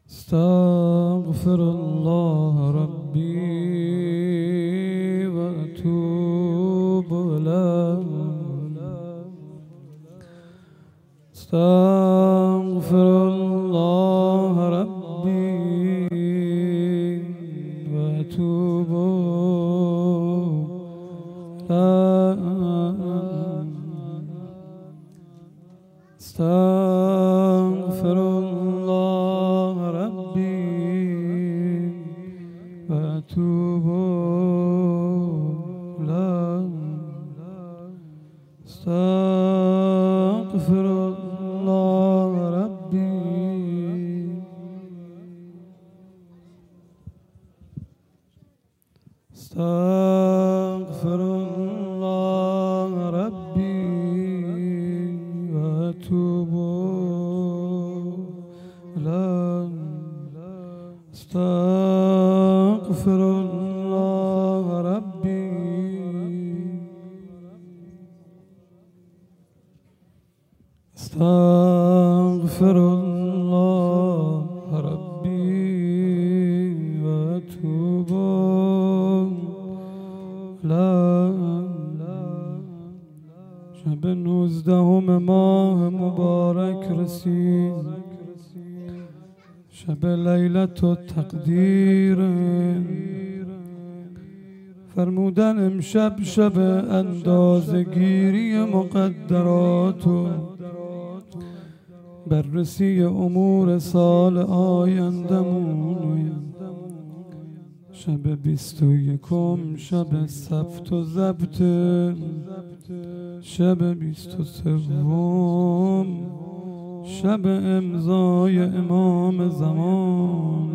استغفر الله ربي وأتوب إليه. استغفر الله ربي وأتوب إليه. استغفر الله ربي وأتوب إليه. استغفر الله ربي. استغفر الله ربي وأتوب إليه. استغفر الله ربي. استغفر الله ربي وأتوب إليه. شب 19 ماه مبارک رسید، شب لیلت التقدیر. فرمودن امشب شب اندازه‌گیری مقدرات و بررسی امور سال آیندمون. شب 21 شب ثبت و ضبط، شب 23 شب امضای امام زمان.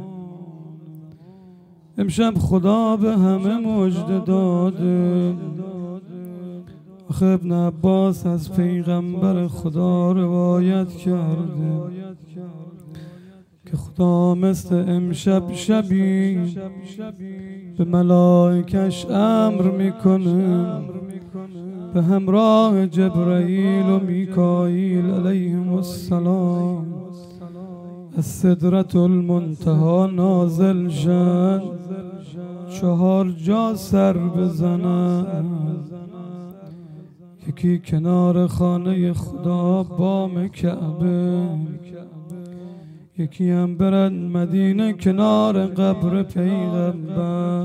امشب خدا به همه مژده داده. آخه ابن عباس از پیغمبر خدا روایت کرده که خدا مثل امشب شبی به ملائکش امر میکنه به همراه جبرائیل و میکائیل علیهم السلام از سدرة المنتهی نازل شد، 4 جا سر بزنن. یکی کنار خانه خدا بام کعبه، یکی هم برن مدینه کنار قبر پیغمبر،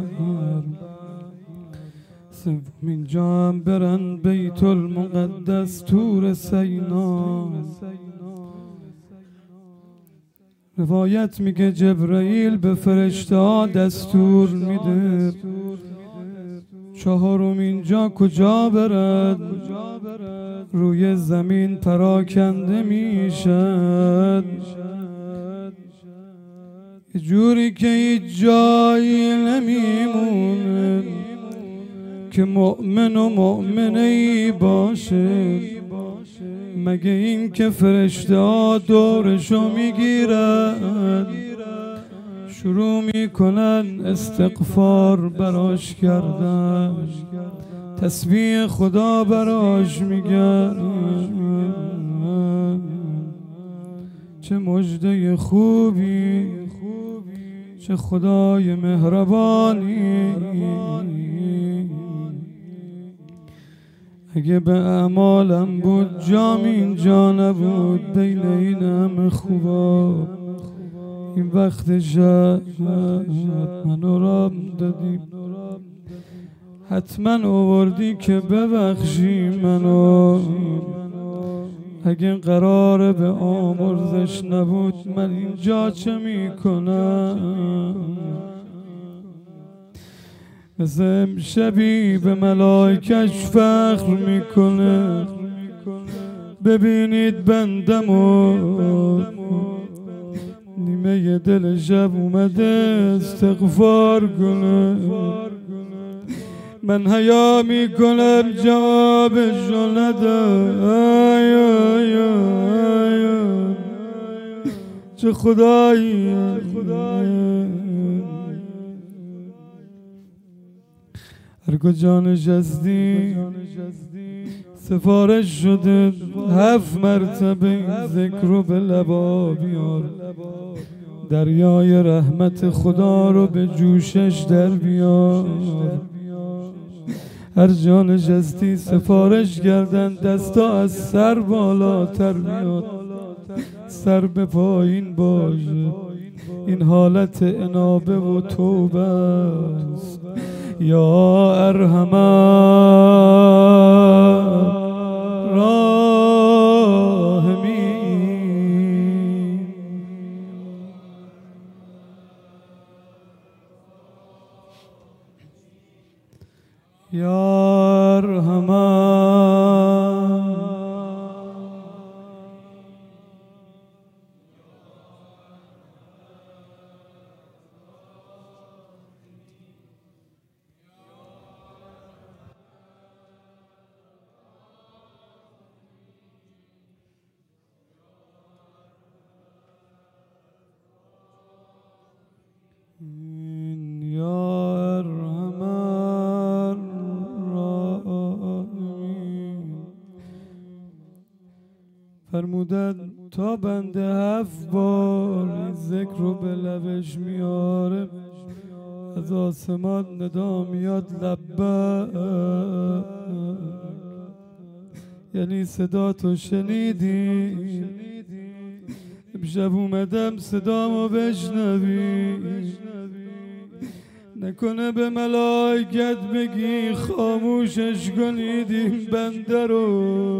سومین جا هم برن بیت المقدس طور سینا. روایت میگه جبرائیل به فرشته ها دستور میده 4مین جا کجا برد؟ روی زمین پراکنده میشد، یه جوری که هیچ جایی نمیمونه که مؤمن و مؤمنه ای باشه، مگه این که فرشته ها دورشو میگیرن شروع میکنن استغفار براش کردن، تسبیح خدا براش میگن. چه مژده خوبی، چه خدای مهربانی. اگه به اعمالم بود جام اینجا نبود، بین این همه خوبا این وقت شب منو رام دادی، حتما آوردی که ببخشی منو. اگه قراره به آمرزش نبود من اینجا چه میکنم؟ مثل امشبی به ملائکش فخر میکنه ببینید بندمو نیمه دل شب اومده استغفار کنه. من حیا میکنم جوابشو نده. چه خدایی، هر کجا نشستی سفارش شده 7 مرتبه این ذکر رو به لبا بیار، دریای رحمت خدا رو به جوشش در بیار. هر جا نشستی سفارش کردن دستا از سر بالاتر بیاد، سر به پایین باشه. این حالت انابه و توبه است. یا ارحم الراحمین. یا ارحم فرمودن تا بنده 7 بار این ذکر رو به لبش میاره، از آسمان ندا میاد لبیک، یعنی صدا تو شنیدی. امشب اومدم صدامو بشنوی، نکنه به ملائکت بگی خاموشش کنید این بنده رو.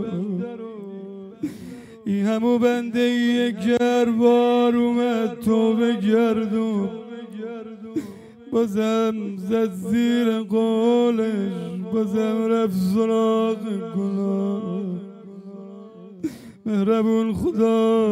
این همو بنده ایه که هر بار اومد توبه گردون، بازم زد زیر قولش، بازم رفت سراغ گناه. مهربون خدا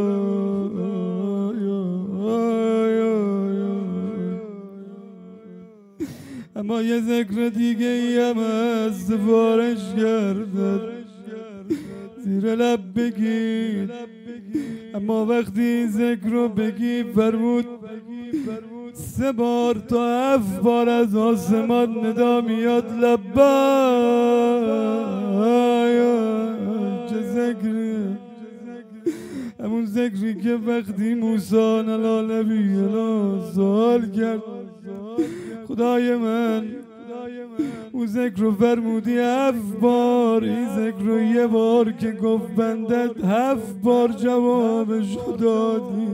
اما یه ذکر دیگه ای هم از سفارش کردن، زیر لب بگید. اما وقتی این ذکر رو بگی فرمود 3 بار تا 7 بار از آسمان ندا میاد لبیک. چه ذکری؟ همون ذکری که وقتی موسی علی نبی الله سوال کرد خدای من اون ذکر رو فرمودی 7 بار، این ذکر رو 1 بار که گفت بندت 7 بار جوابش دادی.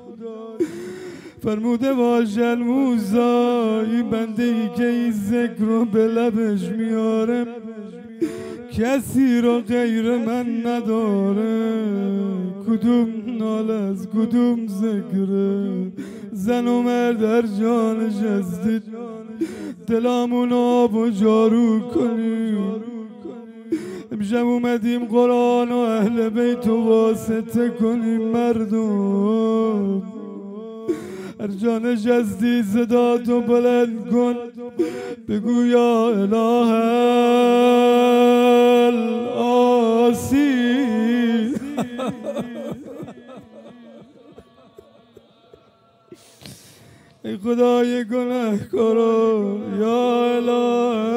فرموده باشد موسی این بنده ای که این ذکر رو به لبش میاره کسی رو غیر من نداره. کدوم ناله از کدوم ذکره؟ زن و مرد هر جا نشستید دلامون آب و جارو کنیم. امشب اومدیم قرآن و اهل بیت و واسطه کنیم. مردم هر جا نشستی صداتو بلند کن، بگو یا اله الاسی. ای خدای گناهکارا یا اله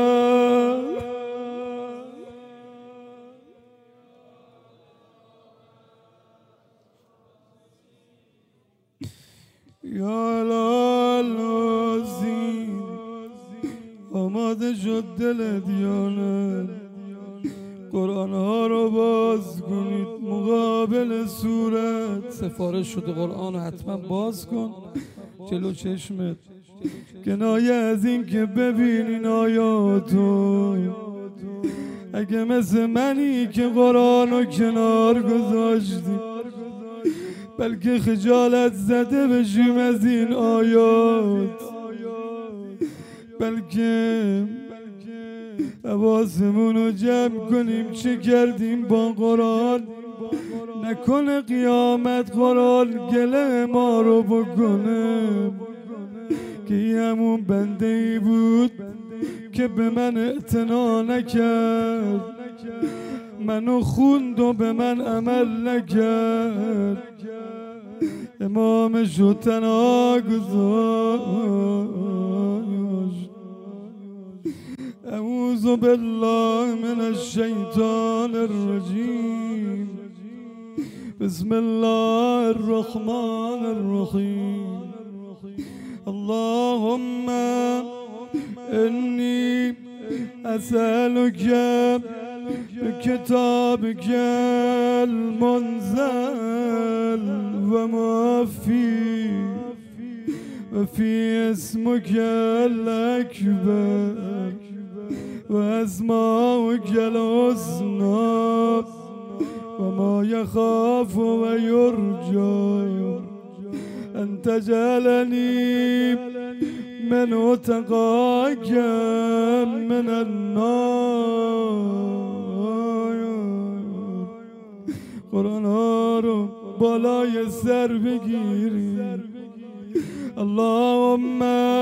یا الاسی. آماده شد دل دیانت، قرآن ها رو باز کنید مقابل صورت. سفارش شده قرآن حتما باز کن جلو چشمت، کنایه از این که ببینین آیاتو. اگه مثل منی که قرآن رو کنار گذاشتی، بلکه خجالت زده بشیم از این آیات، بلکه حواسمون رو جمع کنیم چه کردیم با قرآن. نکنه قیامت قرآن گله ما رو بکنه که همون بنده ای بود که به من اعتنا نکرد، منو خوند و به من عمل نکرد، امامشو تنها گذاشت. أعوذ بالله من الشيطان الرجيم. بسم الله الرحمن الرحيم. اللهم إني أسألك بكتابك المنزل وما فيه وفي اسمك الأكبر وأسماؤك الحسنى وما يخاف ويرجى أن تجعلني من اتقاك من النار. قرآن ها رو بالای سر بگیری. اللهم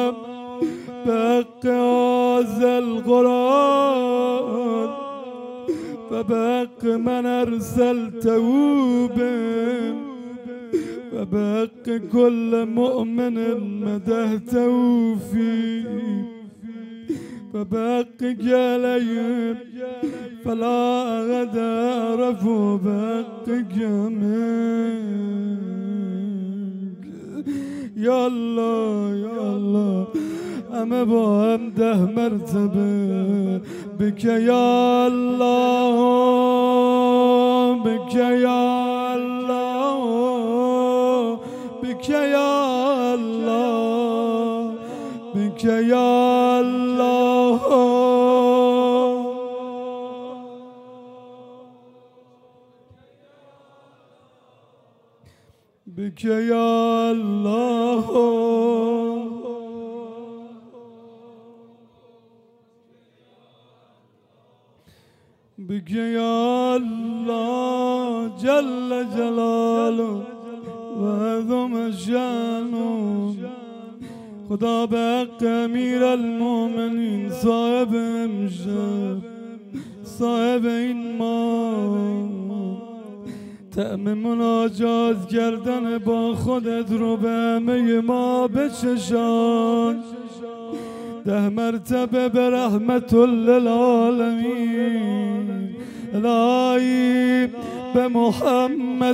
بحق هذا القرآن وبحق من أرسلته به وبحق كل مؤمن مدحته فيه وبحقك عليهم فلا أحد أعرف بحقك منك. یا الله یا الله همه با هم 10 مرتبه بک یا الله بک یا الله بک یا الله بک یا الله بك يا الله بك يا الله جل جلاله وعظم شأنه. خدا به حق امیر المؤمنین صاحب امشب صاحب این ماه طعم مناجات کردن با خودت رو به همه ما بچشان. 10 مرتبه به رحمت للعالمین. الهی به محمد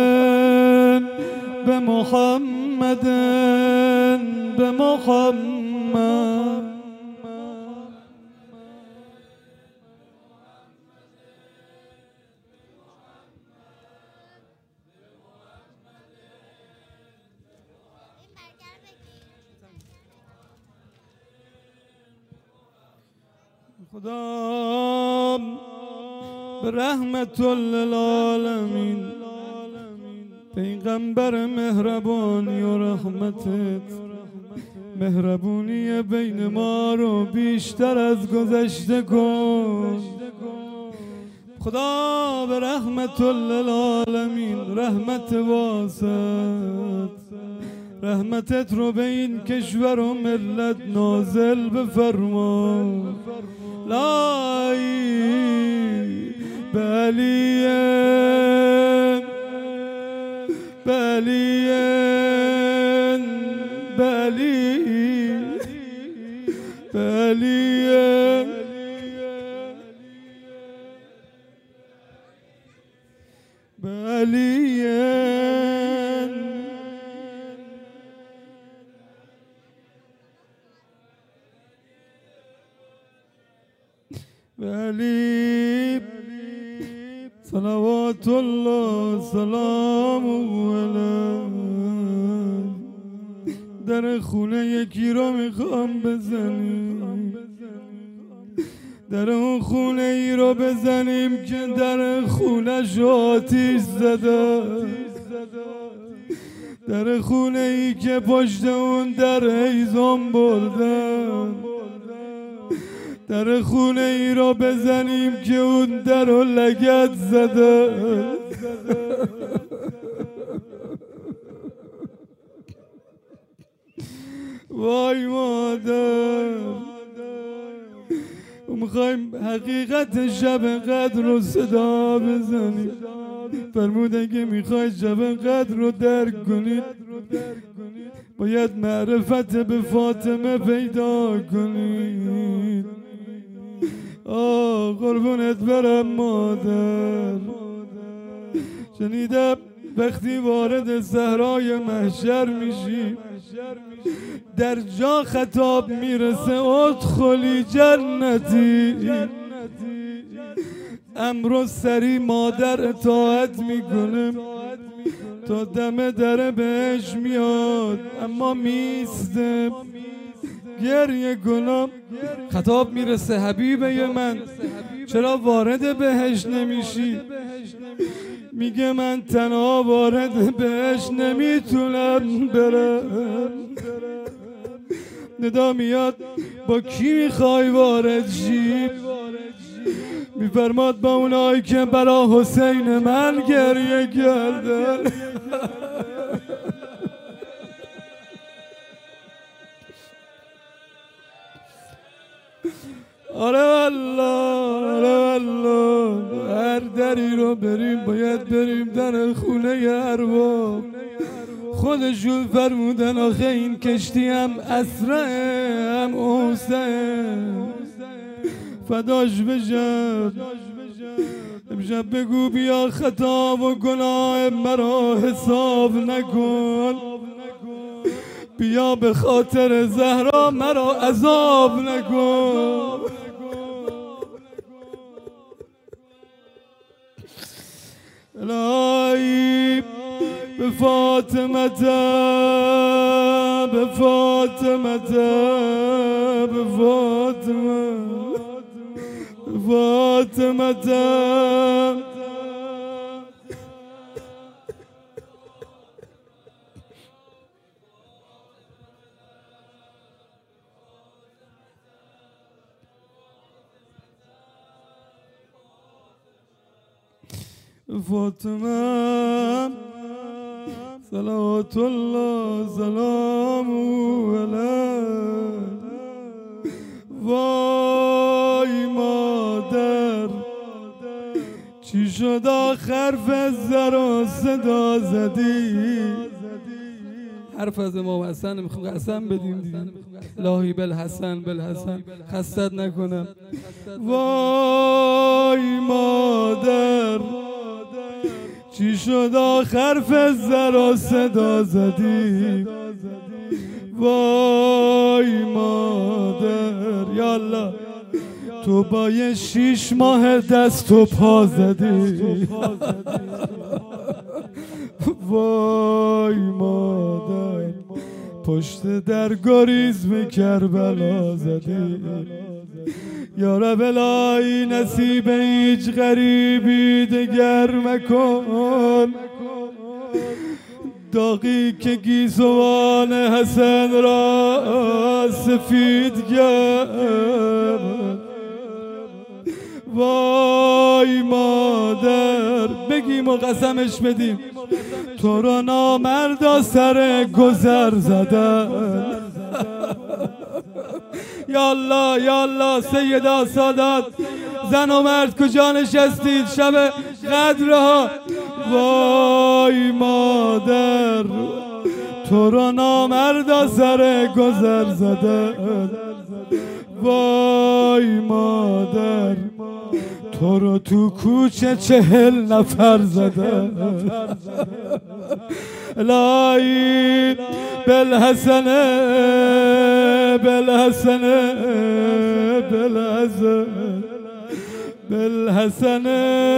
به محمد به محمد خدا به رحمت للعالمین پیغمبر مهربانی و رحمتت مهربونی بین ما رو بیشتر از گذشته کن. خدا به رحمت للعالمین رحمت واسط رحمتت رو به این کشور و ملت نازل بفرما. لای بلین بلین بلین بلین بلین بلین صلوات الله سلام علیه. در خونه یکی رو میخوام بزنیم. در اون خونه ای رو بزنیم که در خونش آتیش زده. در خونه ای که پشت اون در هیزم بردن. در خونه ای رو بزنیم که اون در رو لگد زده. وای مادر میخوایم حقیقت شب قدر رو صدا بزنیم. فرمود اگه میخوای شب قدر رو درک کنید باید معرفت به فاطمه پیدا کنید. قربونت برم مادر. شنیدم وقتی وارد صحرای محشر میشی در جا خطاب میرسه ادخلی جنتی، امروز سری مادر اطاعت میکنه تا دم در بهش میاد، اما میسته گریه کنم. خطاب میرسه حبیبه من چرا وارد بهش نمیشی؟ میگه من تنها وارد بهش نمیتونم برم. ندا میاد با کی میخوای وارد شی؟ میفرماد با اونایی که برا حسین من گریه کردن. آره والله هر دری رو بریم باید بریم در خونه ارباب. خودشون فرمودن آخه این کشتی هم اسرع هم حسین فداش بشم. امشب بگو بیا خطا و گناه مرا حساب نکن، بیا به خاطر زهرا مرا عذاب نکن. الهی به فاطمه به فاطمه به فاطمه فاطمه فاطمه صلوات الله سلامه علیه. وای مادر چی شد آخر زر و صدا زدی؟ حرف از امام حسن میخوام قسم بدیم دیگه. الهی بالحسن بالحسن خستت نکنم. وای مادر چی شد آخر زر و صدا زدی؟ وای مادر یا الله تو با یه 6 ماه دست و پا زدی. وای مادر پشت در گریز به کربلا زدی. یا رب الهی نصیب هیچ غریبی دگر مکن، داغی که گیسوان حسن را سفید کرد. وای مادر بگیم و قسمش بدیم تو را نامردا سر گذر زدن. یا الله یا الله سیدا سادات زن و مرد کجا نشستید شب قدرها؟ وای مادر تو را نامردا سر گذر زدن. وای مادر تو رو تو کوچه 40 نفر زدن. الهی بالحسن بالحسن بالحسن بالحسن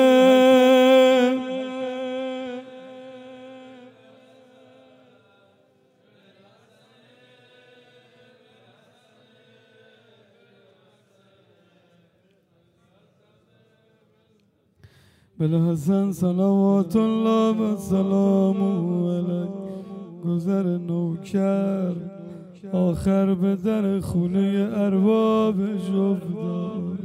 بالحسن صلوات الله و سلامه علیه. گذر نوکر آخر به در خونه اربابش افتاد.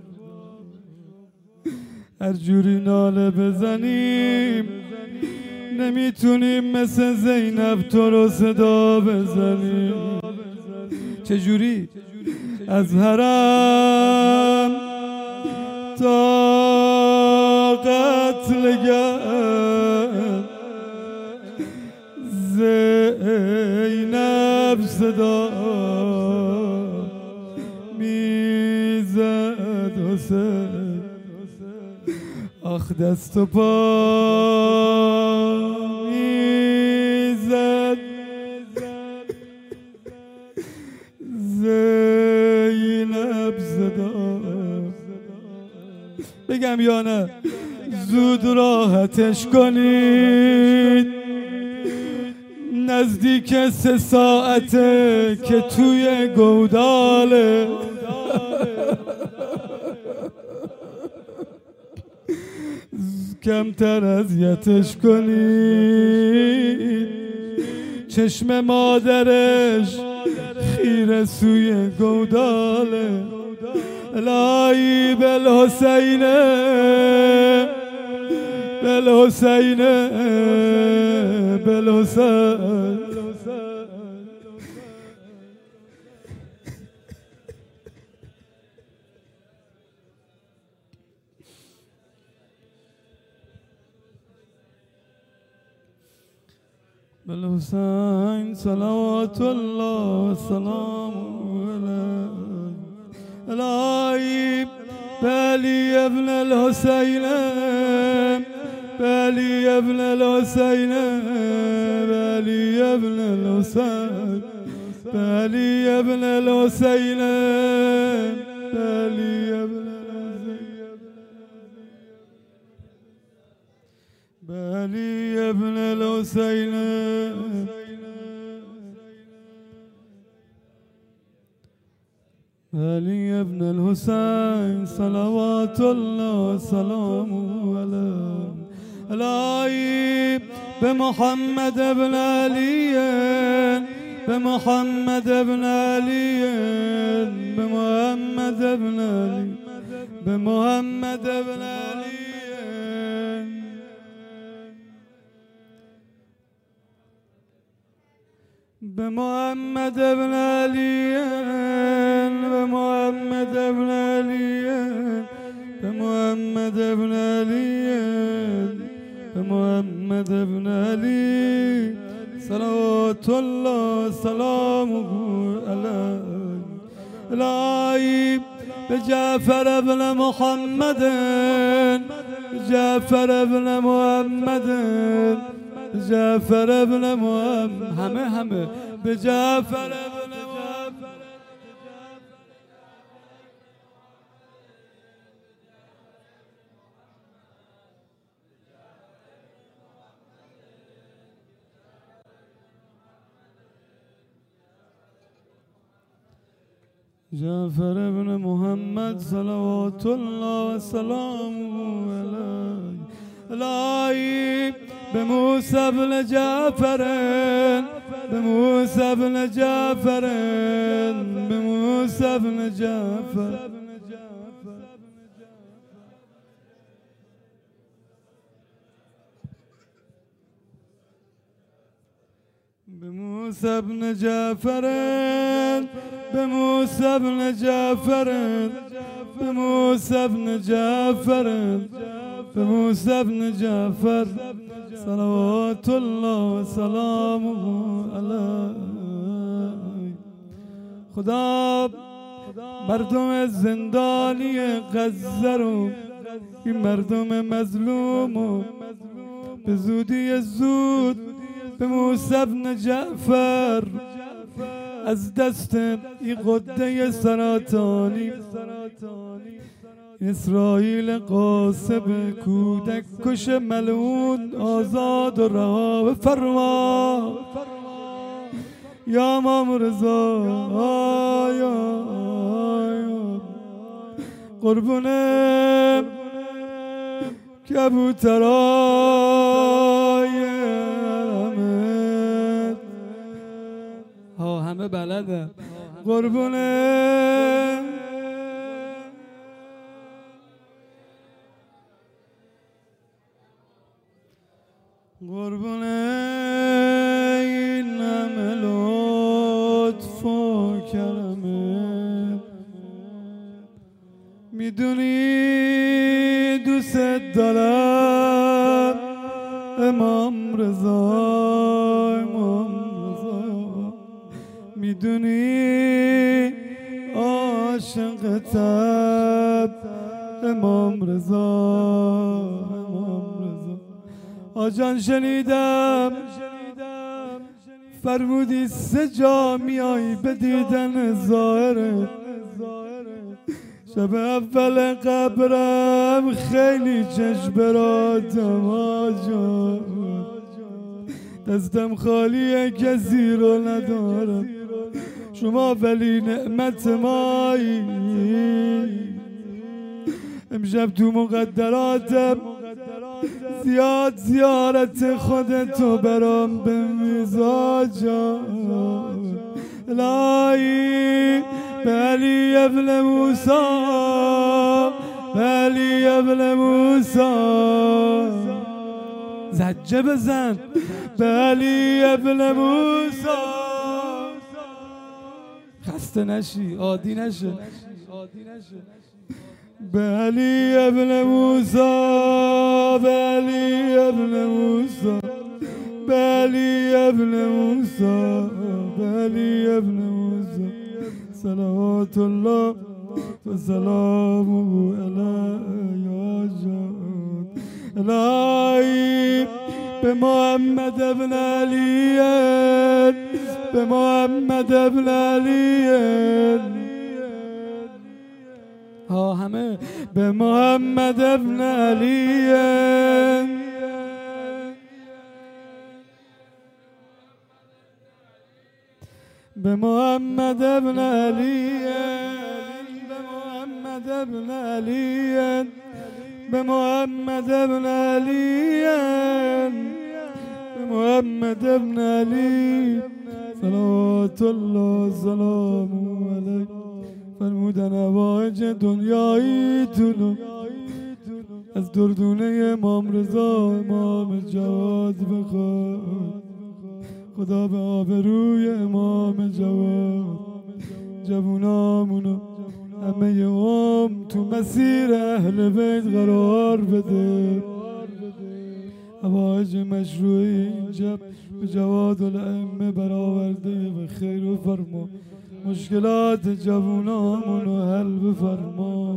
هر جوری ناله بزنیم نمیتونیم مثل زینب تو رو صدا بزنیم. چجوری؟ از حرم تا قتلگاه زینب صدا میزد دست و پا میزد زینب زدا. بگم یا نه؟ زود راحتش کنید، نزدیک 3 ساعته که توی گوداله. کمتر اذیتش کنید، چشم مادرش خیره سوی گوداله. الهی بالحسین بالحسین بالحسین. بالحسین صلوات الله و سلامه علیه. الهی بعلی ابن الحسین بعلی ابن الحسین بعلی ابن الحسین بعلی ابن الحسین بعلی ابن بعلی ابن الحسین بعلی ابن الحسین صلوات الله سلامه علیه. الهی به محمد ابن علی به محمد ابن علی به محمد ابن علی به محمد ابن علی به محمد ابن علی به محمد ابن علی به محمد ابن علی به محمد ابن علی صلوات الله سلامه علیه. الهی به جعفر ابن محمد جعفر ابن محمد جعفر ابن محمد همه به جعفر ابن محمد جعفر ابن محمد صلوات الله و سلامه علیه. الهی به موسی ابن جعفر به موسی ابن جعفر به موسی ابن جعفر به موسی ابن جعفر به موسی ابن جعفر به موسی ابن جعفر به موسی ابن جعفر صلوات الله و سلامه علیه. خدا مردم زندانی غزه رو، این مردم مظلوم رو به زودی زود به موسی ابن جعفر از دست این قده سرطانی اسرائیل قاسب کودک کش ملعون آزاد و رها بفرما. یا امام رضا یا قربون کبوترای حرمت ها همه بلده قربون قربون این همه لطف و کرمت. میدونی دوست دارم امام رضا امام رضا، میدونی عاشقتم امام رضا آجان شنیدم فرمودی 3 جا میای به دیدن ظاهرت. شب اول قبرم خیلی چشم براتم آجان، دستم خالیه کسی رو ندارم، شما ولی نعمت مایی. امشب تو مقدراتم زیاد زیارت خودتو برام بمیز آجان. الهی به علی ابن موسی، به علی ابن موسی زجه بزن، به علی ابن موسی. خسته نشی، عادی نشه. به علی ابن موسی، به علی ابن موسی، به علی ابن موسی، به علی ابن موسی صلوات الله و سلامه علیه یا جان. الهی به محمد ابن علی، به محمد ابن علی، ها همه به محمد ابن علی، به محمد ابن علی، به محمد ابن علی، به محمد ابن علی، به محمد ابن علی صلوات الله سلامه علیه. فرمودن هوایج دنیایی تونو از دردونه امام رضا امام جواد بخواد. خدا به آبروی امام جواد جوونامونو همه تو مسیر اهل بیت قرار بده. هوایج مشروعی اینجا به جواد الائمه برآورده و خیر و فرما. مشکلات جوونامونو حل بفرما.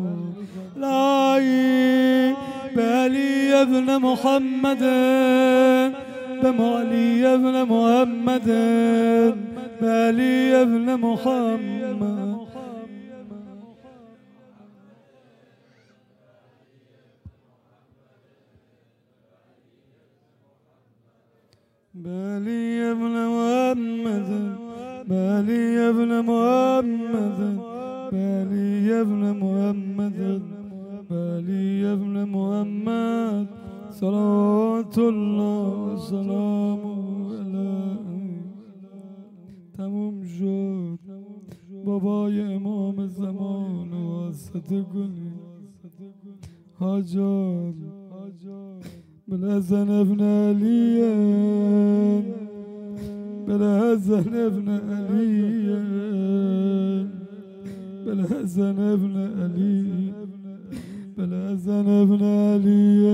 لایی به علی ابن محمد، به علی ابن محمد، به علی ابن محمد. به علی ابن محمد، به علی ابن محمد، به علی ابن محمد، به علی ابن محمد صلوات الله و سلامه علیه. تموم شد. بابای امام زمان واسطه کنی حاجان بالحسن ابن علی، بالحسن ابن علی، بالحسن ابن علی، بالحسن ابن علی،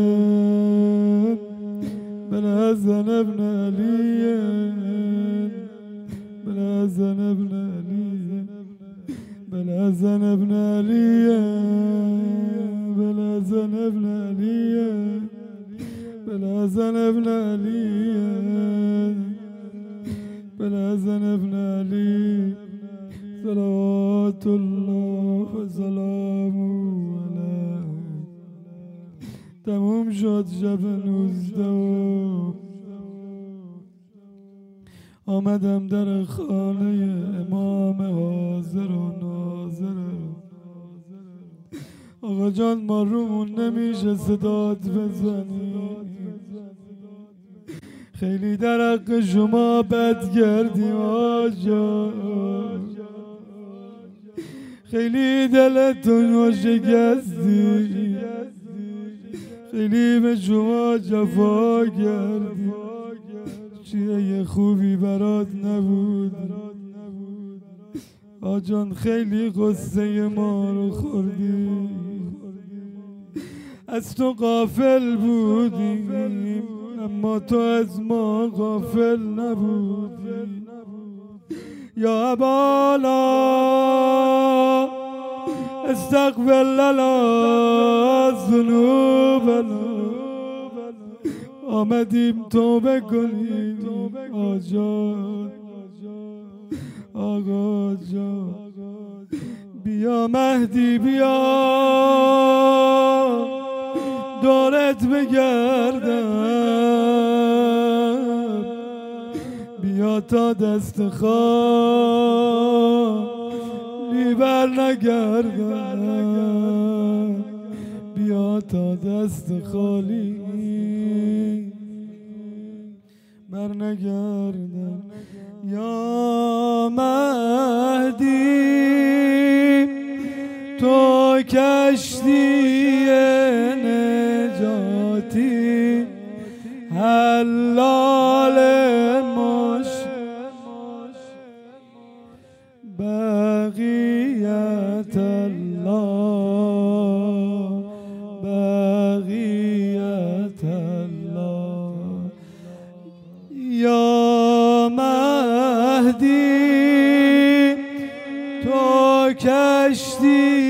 بالحسن ابن علی، بالحسن ابن علی، بالحسن ابن علی، بالحسن ابن علی، بالحسن ابن علی، بالحسن ابن علی صلوات الله و سلامه علیه. تموم شد شب 19 آمدم در خانه امام حاضر و ناظر. آقا جان ما رومون نمیشه صدات بزنی، خیلی در حق شما بد کردیم آجا، خیلی دلتون رو شکستی، خیلی به شما جفا کردیم. چیه یه خوبی برات نبود آجان، خیلی قصه ما رو خوردی، از تو غافل بودیم اما تو از ما غافل نبودی. یا ابالا استغفر لنا ذنوبنا، آمدیم توبه کنیم آجان آقا جان. بیا مهدی بیا دورت بگردم، بیا تا دست خالی بر نگردم، بیا تا دست خالی بر نگردم. یا مهدی تو کشتی نجاتی حلال بقیت الله بقیت الله. یا مهدی تو کشتی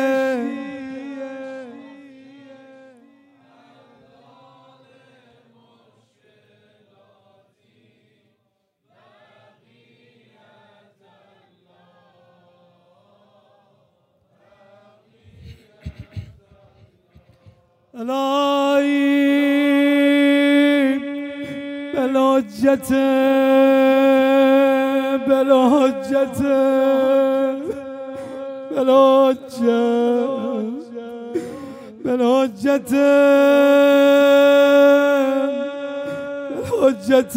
الهی بلحجت بلحجت بلحجت بلحجت بلحجت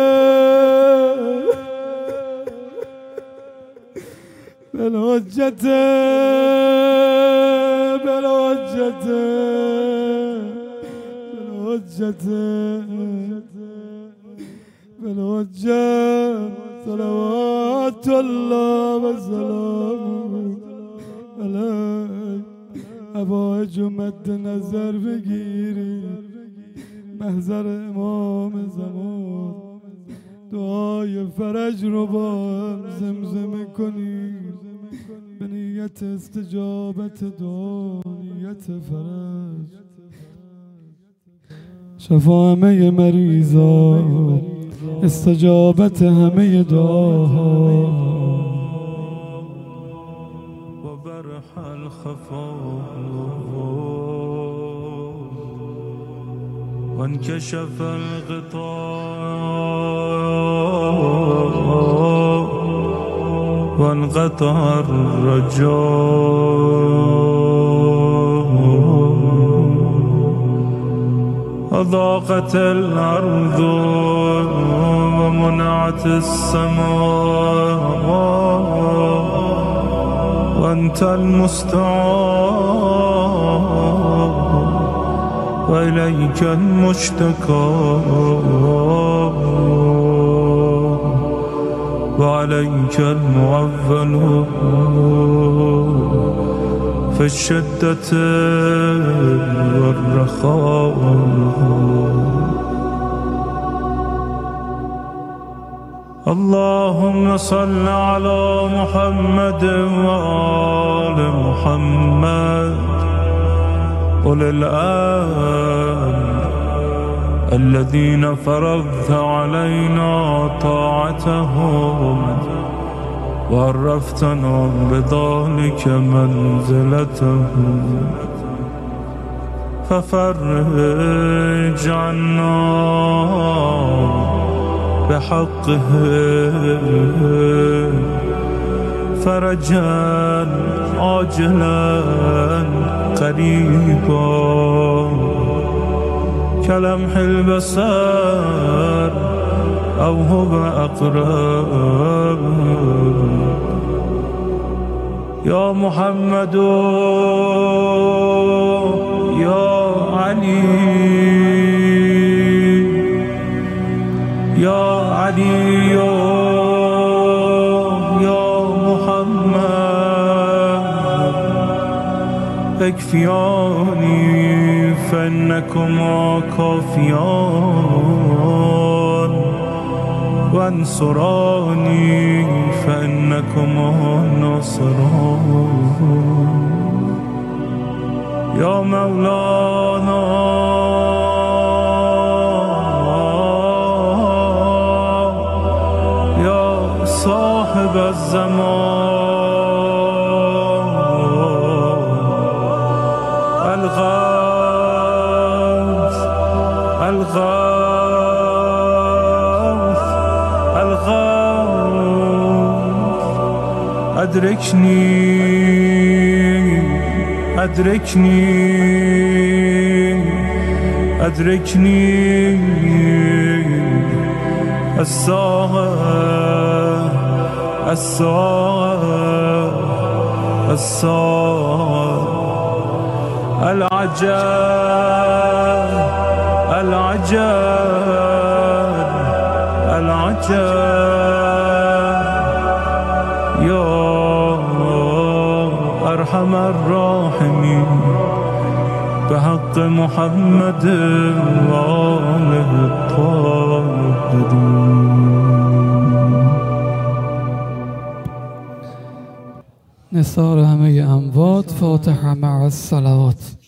بلحجت بلحجت بلحجت بلحجت صلوات الله و سلامه علیه. حوایج و مد نظر بگیرید، محضر امام زمان، دعای فرج رو با هم زمزمه کنید به نیت استجابت دعا، نیت فرج، شفا همه مریضا، استجابت همه دعاها و برح الخفا و انکشف الغطاء و انقطع الرجاء وضاقت الأرض ومنعت السماء وأنت المستعان وإليك المشتكى وعليك المعول في الشدة والرخاء. اللهم صل على محمد وآل محمد أولي الأمر الذين فرضت علينا طاعتهم وعرفتنا بذلك منزلتهم، ففرج عنا بحقهم فرجا عاجلا قريبا كلمح البصر أو هو أقرب. يا محمد يا علي يا علي يا محمد اكفياني فإنكما كافيان وانصراني فإنكما ناصران. يا مولانا صاحب الزمان الغوث الغوث الغوث أدركني أدركني أدركني الساعة الساعة الساعة العجاب العجاب العجاب يا أرحم الراحمين بحق محمد وآله الطاهرين. نثار همه اموات. فاتحه مع الصلوات.